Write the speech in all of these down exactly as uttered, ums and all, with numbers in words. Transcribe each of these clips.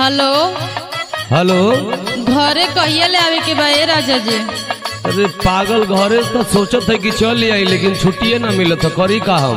Hello hello. घरे कहिए ले आवे के बा ए राजा जी? अरे पागल, घरे तो सोचत है कि चल आई, लेकिन छुट्टिए ना मिलत, करी का हम।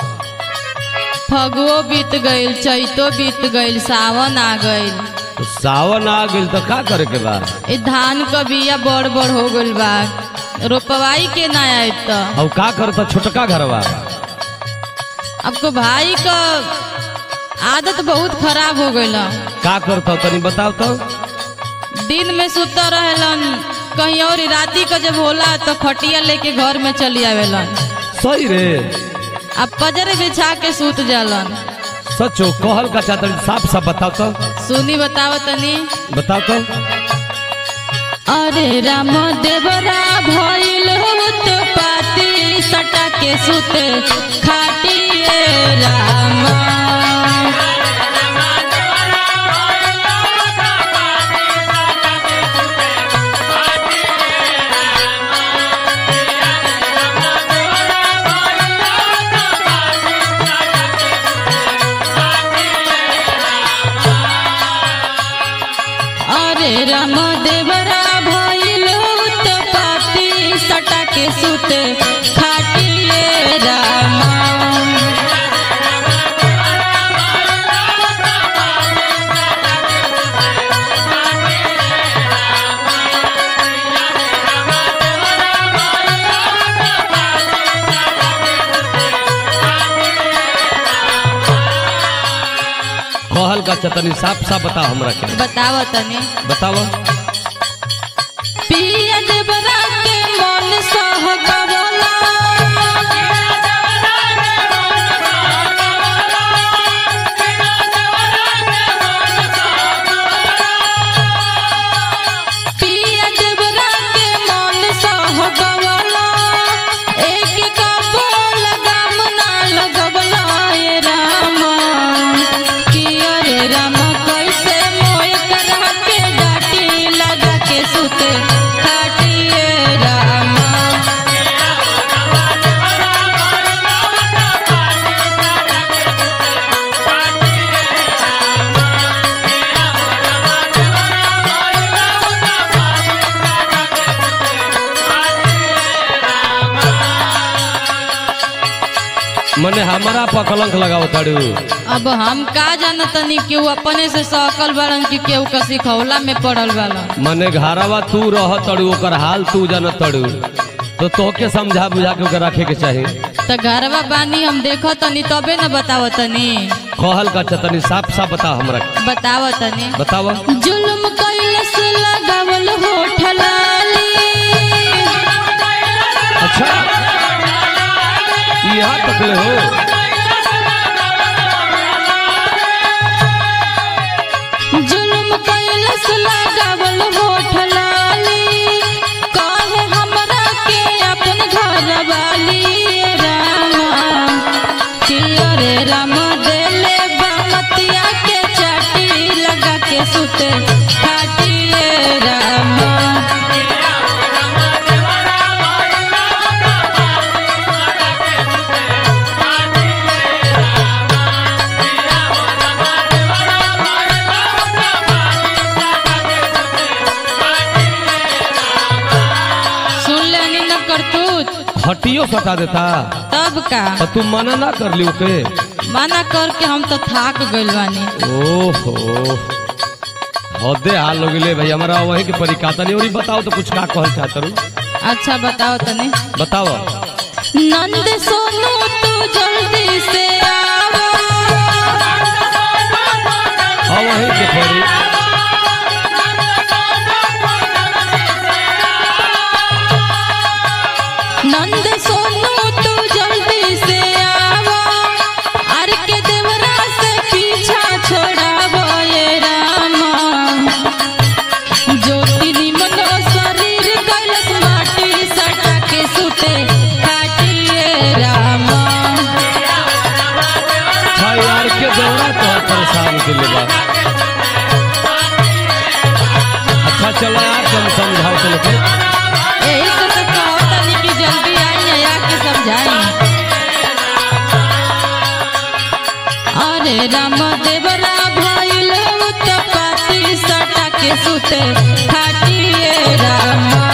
फगुओ बीत गईल, चैतो बीत गईल, सावन आ गईल। तो सावन आ गइल तो का करे के बा? ए धान क बिया बड़ बड़ हो गईल बा, रोपवाई के ना आए तो अब का करता छोटका घरवा? आपको भाई का आदत बहुत खराब हो गईल। का करता तनी बताओ तो। दिन में सुता रहेलन कहीं और, राती का जब होला तो खटिया लेके घर में चली आवेलन। सही रे? अब पजरे बिछा के सूत जालन। सचो कहल का चाहता, साफ साफ बताओ तो। सुनी बताओ तनी। बताओ तो। अरे राम देवरा भइल उत्पाती, सटा के सुते खाटिए राम। अरे राम देवरा भइल उत्पाती, सटा के सुते खाटिए राम। कहल का चतनी साफ साफ बताओ हमरा के। बताओ तनी। बताओ। पिया देवरा के मन सह गवला, पिया देवरा के मन सह गवला, एक का बोल गम ना लगवला ए राम। कि अरे राम कैसे मोय करा के डाटी लगा के सुते खाटिए राम। मने हमारा पर कलंक लगाओ ताड़ू। अब हम का जानतनी केहू अपने से सकल बाड़न कि केहू का सिखौला में पड़ल बाड़न। मने घरवा तू रह तड़ू, ओकर हाल तू जान तड़ू, तो तोके समझा बुझा के ओकर रखे के चाही। तो घरवा बानी हम देखो तनी तबे न बताओ तनी। कहल का चतनी साफ साफ बताओ हमरा के। बताओ तनी। बताओ। जुल्म कैलस लगावल होठ लाली, अच्छा यहाँ तक ले हो? जुल्म कैलस लगावल होठ लाली, कहे हमरा के अपन घर वाली राम। कि अरे राम देले बामतिया के चाटी लगा के सुते खाटिए राम। सुन लेनी न करतूत हटियो सटा देता। तब का तो तू मना ना कर ली ओके? मना करके हम तो थाक गइल बानी। ओहो हदे हाल हो गए भाई हमारा, वही के परिकाता नहीं। और बताओ तो कुछ का कहल चाहत रू? अच्छा बताओ तनी। बताओ। नंद सोनू तू जल्दी से आवा, हाँ वही के पड़ी। नंद सोनू तू जल्दी से आवा, अर के देवरा से पीछा छोड़ावो ये राम। ज्योति निमन शरीर कैलस माटी, सटा के सुते खाटिए राम। हाँ यार के दौरा तो परेशान के लिए बा। अच्छा चलो यार तुम समझाओ चलो के। यही से तो कहो तनी कि जल्दी आई या के समझाई। अरे राम देवरा भइल उत्पत्ति सटा के सुते खाटिए रामा